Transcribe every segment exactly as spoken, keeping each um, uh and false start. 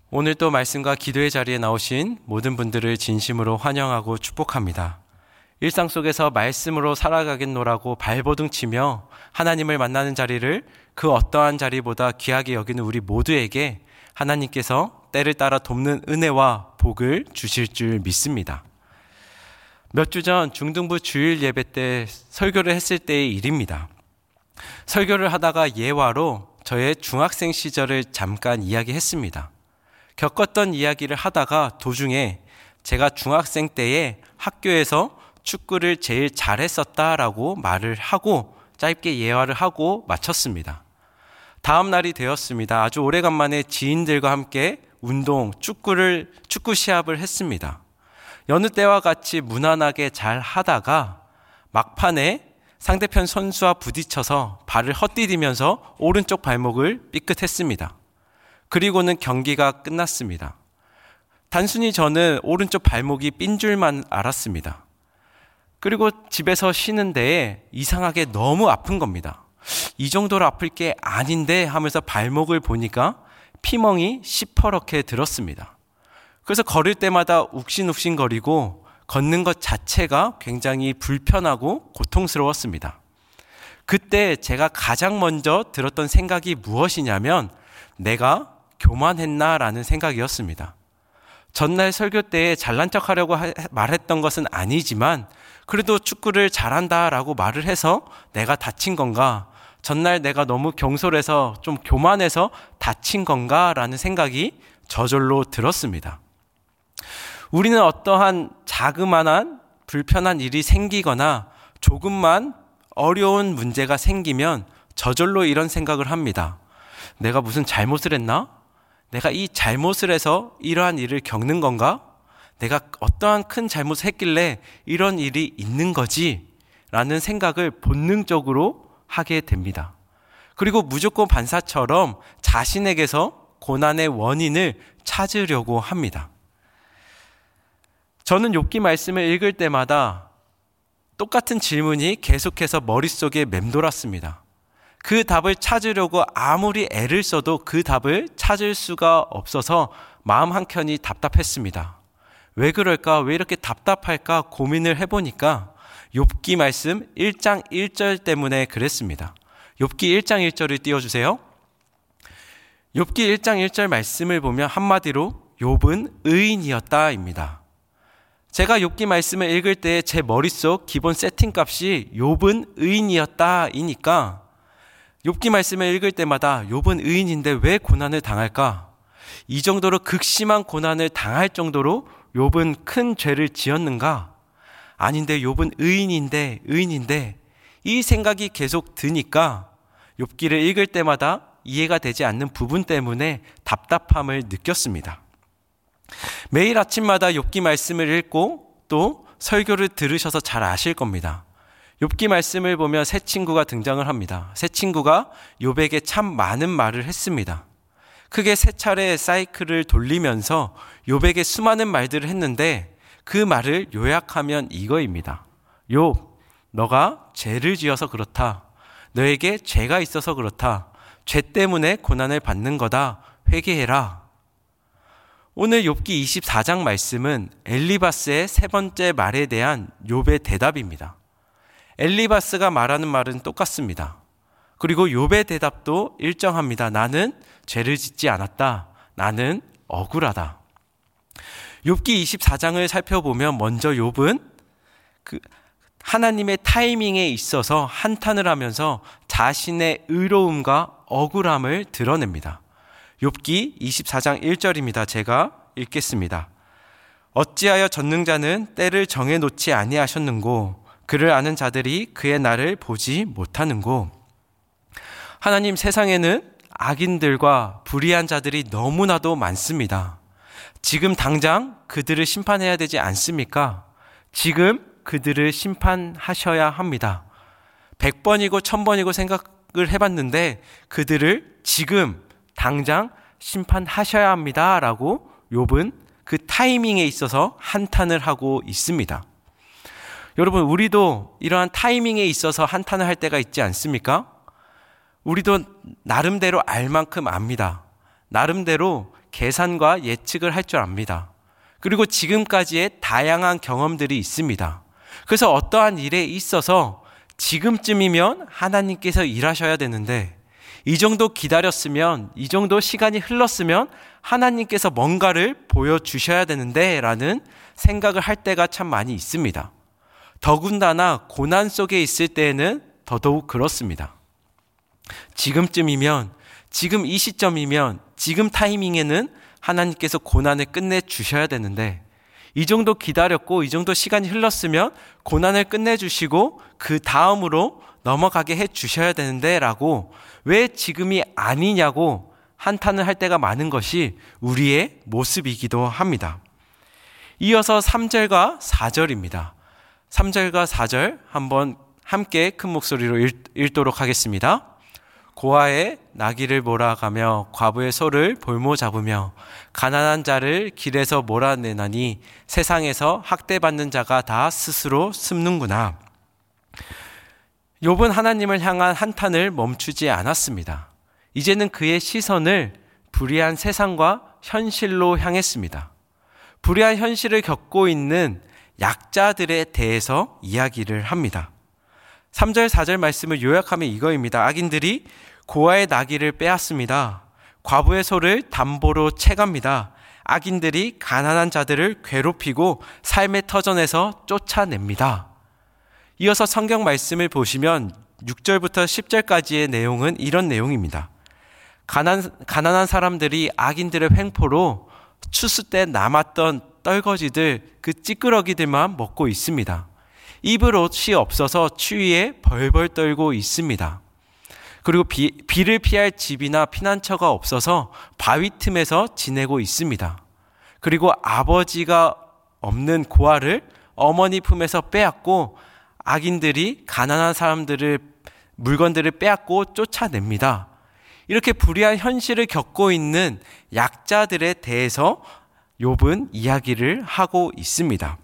오늘 또 말씀과 기도의 자리에 나오신 모든 분들을 진심으로 환영하고 축복합니다. 일상 속에서 말씀으로 살아가겠노라고 발버둥 치며 하나님을 만나는 자리를 그 어떠한 자리보다 귀하게 여기는 우리 모두에게 하나님께서 때를 따라 돕는 은혜와 복을 주실 줄 믿습니다. 몇 주 전 중등부 주일 예배 때 설교를 했을 때의 일입니다. 설교를 하다가 예화로 저의 중학생 시절을 잠깐 이야기했습니다. 겪었던 이야기를 하다가 도중에 제가 중학생 때에 학교에서 축구를 제일 잘했었다라고 말을 하고 짧게 예화를 하고 마쳤습니다. 다음 날이 되었습니다. 아주 오래간만에 지인들과 함께 운동, 축구를, 축구 시합을 했습니다. 여느 때와 같이 무난하게 잘 하다가 막판에 상대편 선수와 부딪혀서 발을 헛디디면서 오른쪽 발목을 삐끗했습니다. 그리고는 경기가 끝났습니다. 단순히 저는 오른쪽 발목이 삔 줄만 알았습니다. 그리고 집에서 쉬는데 이상하게 너무 아픈 겁니다. 이 정도로 아플 게 아닌데 하면서 발목을 보니까 피멍이 시퍼렇게 들었습니다. 그래서 걸을 때마다 욱신욱신거리고 걷는 것 자체가 굉장히 불편하고 고통스러웠습니다. 그때 제가 가장 먼저 들었던 생각이 무엇이냐면 내가 교만했나라는 생각이었습니다. 전날 설교 때 잘난 척하려고 말했던 것은 아니지만 그래도 축구를 잘한다라고 말을 해서 내가 다친 건가? 전날 내가 너무 경솔해서 좀 교만해서 다친 건가라는 생각이 저절로 들었습니다. 우리는 어떠한 자그마한 불편한 일이 생기거나 조금만 어려운 문제가 생기면 저절로 이런 생각을 합니다. 내가 무슨 잘못을 했나? 내가 이 잘못을 해서 이러한 일을 겪는 건가? 내가 어떠한 큰 잘못을 했길래 이런 일이 있는 거지? 라는 생각을 본능적으로 하게 됩니다. 그리고 무조건 반사처럼 자신에게서 고난의 원인을 찾으려고 합니다. 저는 욥기 말씀을 읽을 때마다 똑같은 질문이 계속해서 머릿속에 맴돌았습니다. 그 답을 찾으려고 아무리 애를 써도 그 답을 찾을 수가 없어서 마음 한켠이 답답했습니다. 왜 그럴까? 왜 이렇게 답답할까? 고민을 해보니까 욥기 말씀 일 장 일 절 때문에 그랬습니다. 욥기 일 장 일 절을 띄워주세요. 욥기 일 장 일 절 말씀을 보면 한마디로 욥은 의인이었다입니다. 제가 욥기 말씀을 읽을 때 제 머릿속 기본 세팅값이 욥은 의인이었다이니까 욥기 말씀을 읽을 때마다 욥은 의인인데 왜 고난을 당할까? 이 정도로 극심한 고난을 당할 정도로 욥은 큰 죄를 지었는가? 아닌데 욥은 의인인데 의인인데 이 생각이 계속 드니까 욥기를 읽을 때마다 이해가 되지 않는 부분 때문에 답답함을 느꼈습니다. 매일 아침마다 욥기 말씀을 읽고 또 설교를 들으셔서 잘 아실 겁니다. 욥기 말씀을 보면 새 친구가 등장을 합니다. 새 친구가 욥에게 참 많은 말을 했습니다. 크게 세 차례 사이클을 돌리면서 욥에게 수많은 말들을 했는데 그 말을 요약하면 이거입니다. 욥, 너가 죄를 지어서 그렇다. 너에게 죄가 있어서 그렇다. 죄 때문에 고난을 받는 거다. 회개해라. 오늘 욥기 이십사 장 말씀은 엘리바스의 세 번째 말에 대한 욥의 대답입니다. 엘리바스가 말하는 말은 똑같습니다. 그리고 욥의 대답도 일정합니다. 나는 죄를 짓지 않았다. 나는 억울하다. 욥기 이십사 장을 살펴보면 먼저 욥은 그 하나님의 타이밍에 있어서 한탄을 하면서 자신의 의로움과 억울함을 드러냅니다. 욥기 이십사 장 일 절입니다. 제가 읽겠습니다. 어찌하여 전능자는 때를 정해놓지 아니하셨는고 그를 아는 자들이 그의 날을 보지 못하는고. 하나님, 세상에는 악인들과 불의한 자들이 너무나도 많습니다. 지금 당장 그들을 심판해야 되지 않습니까? 지금 그들을 심판하셔야 합니다. 백 번이고 천 번이고 생각을 해봤는데 그들을 지금 당장 심판하셔야 합니다. 라고 욥은 그 타이밍에 있어서 한탄을 하고 있습니다. 여러분, 우리도 이러한 타이밍에 있어서 한탄을 할 때가 있지 않습니까? 우리도 나름대로 알 만큼 압니다. 나름대로 계산과 예측을 할 줄 압니다. 그리고 지금까지의 다양한 경험들이 있습니다. 그래서 어떠한 일에 있어서 지금쯤이면 하나님께서 일하셔야 되는데, 이 정도 기다렸으면, 이 정도 시간이 흘렀으면 하나님께서 뭔가를 보여주셔야 되는데 라는 생각을 할 때가 참 많이 있습니다. 더군다나 고난 속에 있을 때에는 더더욱 그렇습니다. 지금쯤이면, 지금 이 시점이면, 지금 타이밍에는 하나님께서 고난을 끝내주셔야 되는데, 이 정도 기다렸고 이 정도 시간이 흘렀으면 고난을 끝내주시고 그 다음으로 넘어가게 해주셔야 되는데 라고, 왜 지금이 아니냐고 한탄을 할 때가 많은 것이 우리의 모습이기도 합니다. 이어서 삼 절과 사 절입니다. 삼 절과 사 절 한번 함께 큰 목소리로 읽, 읽도록 하겠습니다. 고아의 나귀를 몰아가며 과부의 소를 볼모 잡으며 가난한 자를 길에서 몰아내나니 세상에서 학대받는 자가 다 스스로 숨는구나. 욥은 하나님을 향한 한탄을 멈추지 않았습니다. 이제는 그의 시선을 불의한 세상과 현실로 향했습니다. 불의한 현실을 겪고 있는 약자들에 대해서 이야기를 합니다. 삼 절 사 절 말씀을 요약하면 이거입니다. 악인들이 고아의 나귀를 빼앗습니다. 과부의 소를 담보로 채갑니다. 악인들이 가난한 자들을 괴롭히고 삶의 터전에서 쫓아냅니다. 이어서 성경 말씀을 보시면 육 절부터 십 절까지의 내용은 이런 내용입니다. 가난, 가난한 사람들이 악인들의 횡포로 추수 때 남았던 떨거지들, 그 찌끄러기들만 먹고 있습니다. 입을 옷이 없어서 추위에 벌벌 떨고 있습니다. 그리고 비, 비를 피할 집이나 피난처가 없어서 바위 틈에서 지내고 있습니다. 그리고 아버지가 없는 고아를 어머니 품에서 빼앗고 악인들이 가난한 사람들을, 물건들을 빼앗고 쫓아냅니다. 이렇게 불의한 현실을 겪고 있는 약자들에 대해서 욥은 이야기를 하고 있습니다.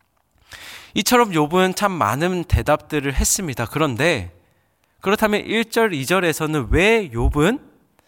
이처럼 욥은 참 많은 대답들을 했습니다. 그런데 그렇다면 일 절, 이 절에서는 왜 욥은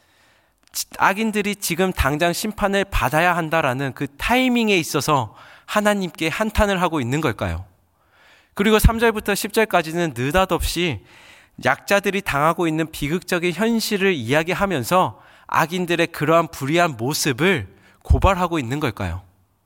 악인들이 지금 당장 심판을 받아야 한다라는 그 타이밍에 있어서 하나님께 한탄을 하고 있는 걸까요? 그리고 삼 절부터 십 절까지는 느닷없이 약자들이 당하고 있는 비극적인 현실을 이야기하면서 악인들의 그러한 불의한 모습을 고발하고 있는 걸까요?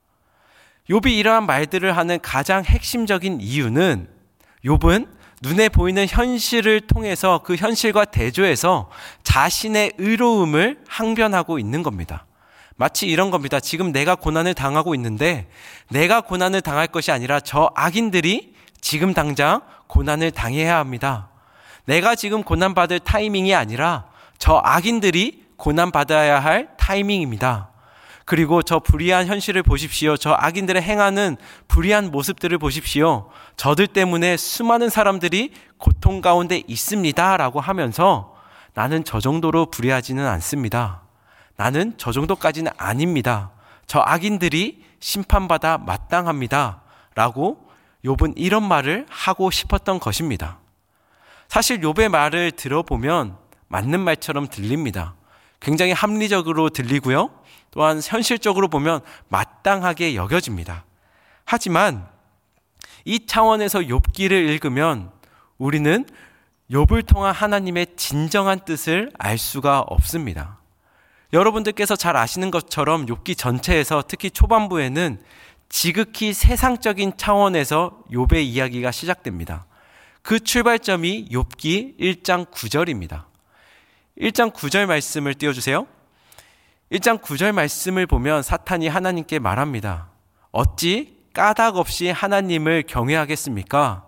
욥이 이러한 말들을 하는 가장 핵심적인 이유는 욥은 눈에 보이는 현실을 통해서 그 현실과 대조해서 자신의 의로움을 항변하고 있는 겁니다. 마치 이런 겁니다. 지금 내가 고난을 당하고 있는데 내가 고난을 당할 것이 아니라 저 악인들이 지금 당장 고난을 당해야 합니다. 내가 지금 고난받을 타이밍이 아니라 저 악인들이 고난받아야 할 타이밍입니다. 그리고 저 불의한 현실을 보십시오. 저 악인들의 행하는 불의한 모습들을 보십시오. 저들 때문에 수많은 사람들이 고통 가운데 있습니다. 라고 하면서 나는 저 정도로 불의하지는 않습니다. 나는 저 정도까지는 아닙니다. 저 악인들이 심판받아 마땅합니다. 라고 욥은 이런 말을 하고 싶었던 것입니다. 사실 욥의 말을 들어보면 맞는 말처럼 들립니다. 굉장히 합리적으로 들리고요. 또한 현실적으로 보면 마땅하게 여겨집니다. 하지만 이 차원에서 욥기를 읽으면 우리는 욥을 통한 하나님의 진정한 뜻을 알 수가 없습니다. 여러분들께서 잘 아시는 것처럼 욥기 전체에서 특히 초반부에는 지극히 세상적인 차원에서 욥의 이야기가 시작됩니다. 그 출발점이 욥기 일 장 구 절입니다. 일 장 구 절 말씀을 띄워주세요. 일 장 구 절 말씀을 보면 사탄이 하나님께 말합니다. 어찌 까닭 없이 하나님을 경외하겠습니까?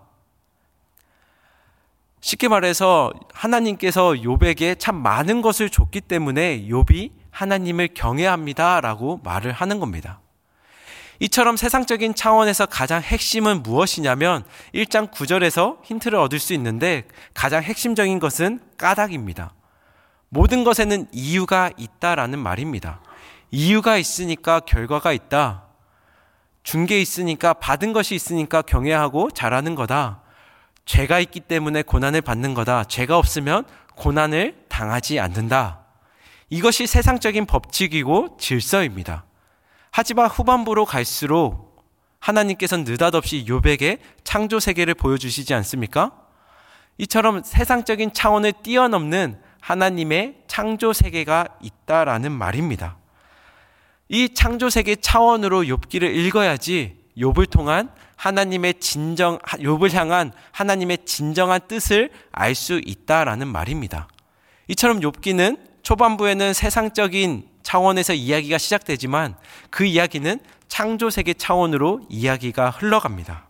쉽게 말해서 하나님께서 욥에게 참 많은 것을 줬기 때문에 욥이 하나님을 경외합니다 라고 말을 하는 겁니다. 이처럼 세상적인 차원에서 가장 핵심은 무엇이냐면 일 장 구 절에서 힌트를 얻을 수 있는데 가장 핵심적인 것은 까닭입니다. 모든 것에는 이유가 있다라는 말입니다. 이유가 있으니까 결과가 있다. 준 게 있으니까, 받은 것이 있으니까 경외하고 잘하는 거다. 죄가 있기 때문에 고난을 받는 거다. 죄가 없으면 고난을 당하지 않는다. 이것이 세상적인 법칙이고 질서입니다. 하지만 후반부로 갈수록 하나님께서는 느닷없이 욥에게 창조 세계를 보여주시지 않습니까? 이처럼 세상적인 차원을 뛰어넘는 하나님의 창조 세계가 있다라는 말입니다. 이 창조 세계 차원으로 욥기를 읽어야지 욥을 통한 하나님의 진정, 욥을 향한 하나님의 진정한 뜻을 알 수 있다라는 말입니다. 이처럼 욥기는 초반부에는 세상적인 차원에서 이야기가 시작되지만 그 이야기는 창조 세계 차원으로 이야기가 흘러갑니다.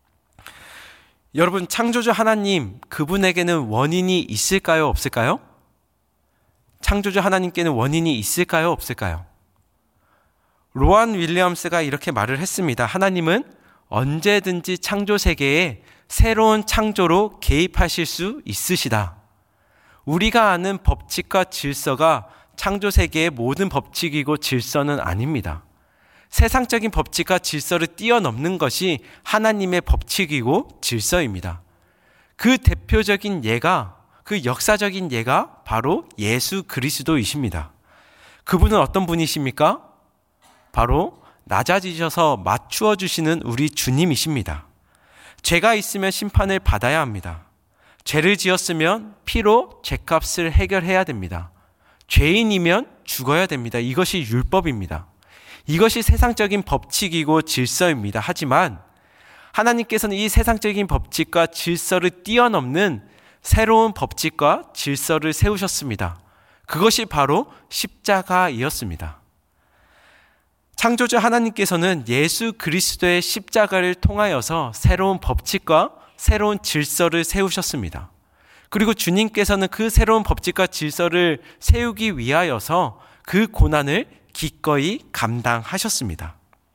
여러분, 창조주 하나님, 그분에게는 원인이 있을까요? 없을까요? 창조주 하나님께는 원인이 있을까요? 없을까요? 로안 윌리엄스가 이렇게 말을 했습니다. 하나님은 언제든지 창조 세계에 새로운 창조로 개입하실 수 있으시다. 우리가 아는 법칙과 질서가 창조 세계의 모든 법칙이고 질서는 아닙니다. 세상적인 법칙과 질서를 뛰어넘는 것이 하나님의 법칙이고 질서입니다. 그 대표적인 예가, 그 역사적인 예가 바로 예수 그리스도이십니다. 그분은 어떤 분이십니까? 바로 낮아지셔서 맞추어 주시는 우리 주님이십니다. 죄가 있으면 심판을 받아야 합니다. 죄를 지었으면 피로 죄값을 해결해야 됩니다. 죄인이면 죽어야 됩니다. 이것이 율법입니다. 이것이 세상적인 법칙이고 질서입니다. 하지만 하나님께서는 이 세상적인 법칙과 질서를 뛰어넘는 새로운 법칙과 질서를 세우셨습니다. 그것이 바로 십자가이었습니다. 창조주 하나님께서는 예수 그리스도의 십자가를 통하여서 새로운 법칙과 새로운 질서를 세우셨습니다. 그리고 주님께서는 그 새로운 법칙과 질서를 세우기 위하여서 그 고난을 기꺼이 감당하셨습니다.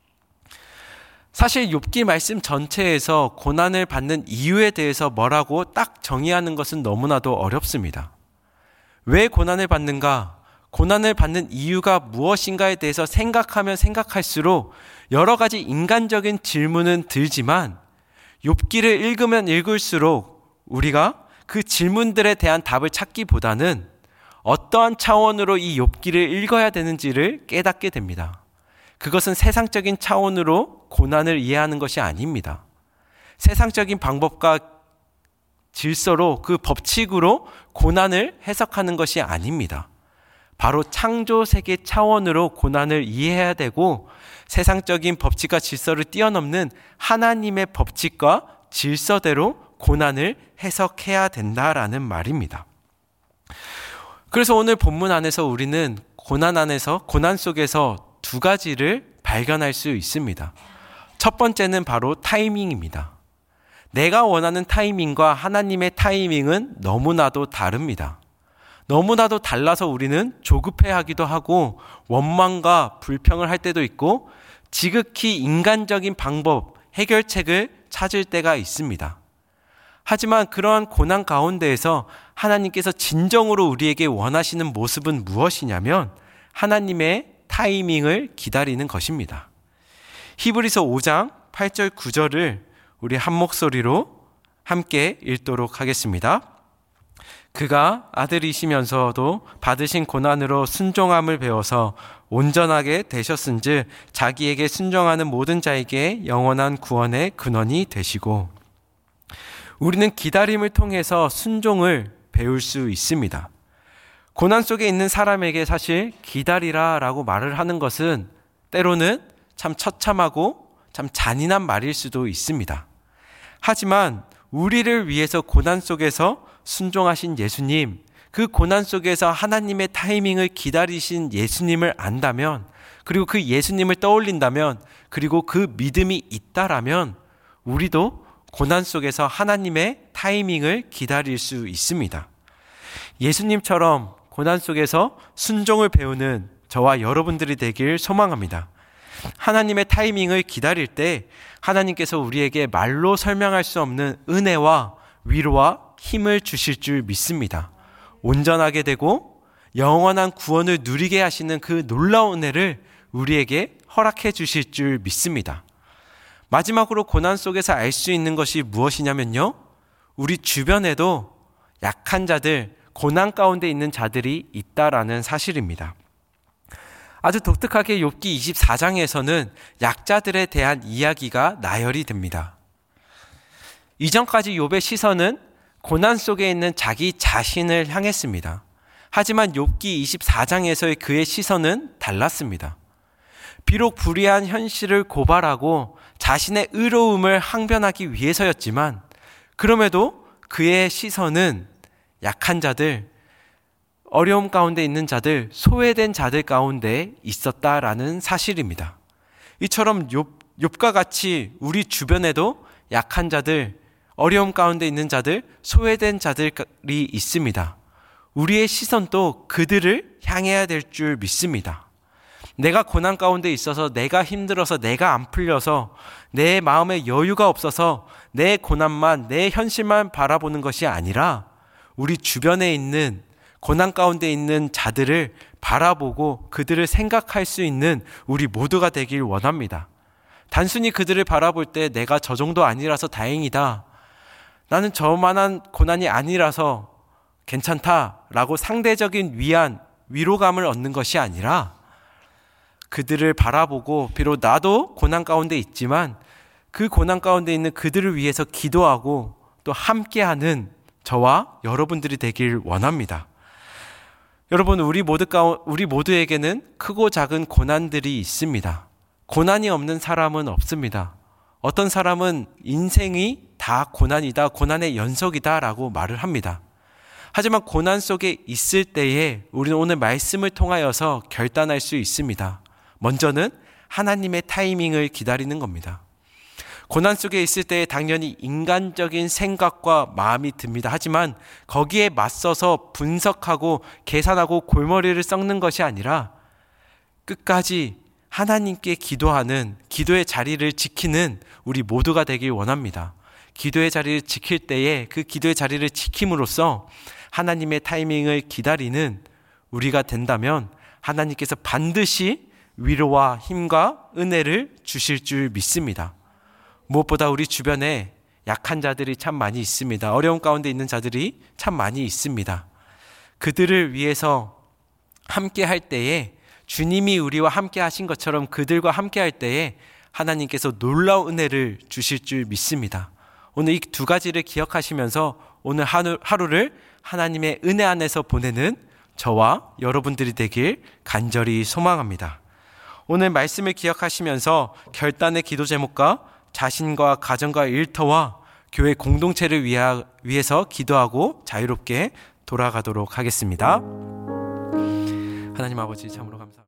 사실 욥기 말씀 전체에서 고난을 받는 이유에 대해서 뭐라고 딱 정의하는 것은 너무나도 어렵습니다. 왜 고난을 받는가? 고난을 받는 이유가 무엇인가에 대해서 생각하면 생각할수록 여러 가지 인간적인 질문은 들지만 욥기를 읽으면 읽을수록 우리가 그 질문들에 대한 답을 찾기보다는 어떠한 차원으로 이 욥기를 읽어야 되는지를 깨닫게 됩니다. 그것은 세상적인 차원으로 고난을 이해하는 것이 아닙니다. 세상적인 방법과 질서로 그 법칙으로 고난을 해석하는 것이 아닙니다. 바로 창조 세계 차원으로 고난을 이해해야 되고 세상적인 법칙과 질서를 뛰어넘는 하나님의 법칙과 질서대로 고난을 해석해야 된다라는 말입니다. 그래서 오늘 본문 안에서 우리는 고난 안에서, 고난 속에서 두 가지를 발견할 수 있습니다. 첫 번째는 바로 타이밍입니다. 내가 원하는 타이밍과 하나님의 타이밍은 너무나도 다릅니다. 너무나도 달라서 우리는 조급해하기도 하고 원망과 불평을 할 때도 있고 지극히 인간적인 방법, 해결책을 찾을 때가 있습니다. 하지만 그러한 고난 가운데에서 하나님께서 진정으로 우리에게 원하시는 모습은 무엇이냐면 하나님의 타이밍을 기다리는 것입니다. 히브리서 오 장 팔 절 구 절을 우리 한 목소리로 함께 읽도록 하겠습니다. 그가 아들이시면서도 받으신 고난으로 순종함을 배워서 온전하게 되셨은즉 자기에게 순종하는 모든 자에게 영원한 구원의 근원이 되시고. 우리는 기다림을 통해서 순종을 배울 수 있습니다. 고난 속에 있는 사람에게 사실 기다리라 라고 말을 하는 것은 때로는 참 처참하고 참 잔인한 말일 수도 있습니다. 하지만 우리를 위해서 고난 속에서 순종하신 예수님, 그 고난 속에서 하나님의 타이밍을 기다리신 예수님을 안다면, 그리고 그 예수님을 떠올린다면, 그리고 그 믿음이 있다라면 우리도 고난 속에서 하나님의 타이밍을 기다릴 수 있습니다. 예수님처럼 고난 속에서 순종을 배우는 저와 여러분들이 되길 소망합니다. 하나님의 타이밍을 기다릴 때 하나님께서 우리에게 말로 설명할 수 없는 은혜와 위로와 힘을 주실 줄 믿습니다. 온전하게 되고 영원한 구원을 누리게 하시는 그 놀라운 은혜를 우리에게 허락해 주실 줄 믿습니다. 마지막으로 고난 속에서 알 수 있는 것이 무엇이냐면요, 우리 주변에도 약한 자들, 고난 가운데 있는 자들이 있다라는 사실입니다. 아주 독특하게 욥기 이십사 장에서는 약자들에 대한 이야기가 나열이 됩니다. 이전까지 욥의 시선은 고난 속에 있는 자기 자신을 향했습니다. 하지만 욥기 이십사 장에서의 그의 시선은 달랐습니다. 비록 불의한 현실을 고발하고 자신의 의로움을 항변하기 위해서였지만 그럼에도 그의 시선은 약한 자들, 어려움 가운데 있는 자들, 소외된 자들 가운데 있었다라는 사실입니다. 이처럼 욥, 욥과 같이 우리 주변에도 약한 자들, 어려움 가운데 있는 자들, 소외된 자들이 있습니다. 우리의 시선도 그들을 향해야 될 줄 믿습니다. 내가 고난 가운데 있어서, 내가 힘들어서, 내가 안 풀려서, 내 마음에 여유가 없어서 내 고난만, 내 현실만 바라보는 것이 아니라 우리 주변에 있는 고난 가운데 있는 자들을 바라보고 그들을 생각할 수 있는 우리 모두가 되길 원합니다. 단순히 그들을 바라볼 때 내가 저 정도 아니라서 다행이다, 나는 저만한 고난이 아니라서 괜찮다라고 상대적인 위안, 위로감을 얻는 것이 아니라 그들을 바라보고 비록 나도 고난 가운데 있지만 그 고난 가운데 있는 그들을 위해서 기도하고 또 함께하는 저와 여러분들이 되길 원합니다. 여러분, 우리 모두 가운 우리 모두에게는 크고 작은 고난들이 있습니다. 고난이 없는 사람은 없습니다. 어떤 사람은 인생이 다 고난이다, 고난의 연속이다라고 말을 합니다. 하지만 고난 속에 있을 때에 우리는 오늘 말씀을 통하여서 결단할 수 있습니다. 먼저는 하나님의 타이밍을 기다리는 겁니다. 고난 속에 있을 때 당연히 인간적인 생각과 마음이 듭니다. 하지만 거기에 맞서서 분석하고 계산하고 골머리를 썩는 것이 아니라 끝까지 하나님께 기도하는, 기도의 자리를 지키는 우리 모두가 되길 원합니다. 기도의 자리를 지킬 때에 그 기도의 자리를 지킴으로써 하나님의 타이밍을 기다리는 우리가 된다면 하나님께서 반드시 위로와 힘과 은혜를 주실 줄 믿습니다. 무엇보다 우리 주변에 약한 자들이 참 많이 있습니다. 어려움 가운데 있는 자들이 참 많이 있습니다. 그들을 위해서 함께 할 때에 주님이 우리와 함께 하신 것처럼 그들과 함께 할 때에 하나님께서 놀라운 은혜를 주실 줄 믿습니다. 오늘 이 두 가지를 기억하시면서 오늘 하루, 하루를 하나님의 은혜 안에서 보내는 저와 여러분들이 되길 간절히 소망합니다. 오늘 말씀을 기억하시면서 결단의 기도 제목과 자신과 가정과 일터와 교회 공동체를 위하, 위해서 기도하고 자유롭게 돌아가도록 하겠습니다. 하나님 아버지, 참으로 감사합니다.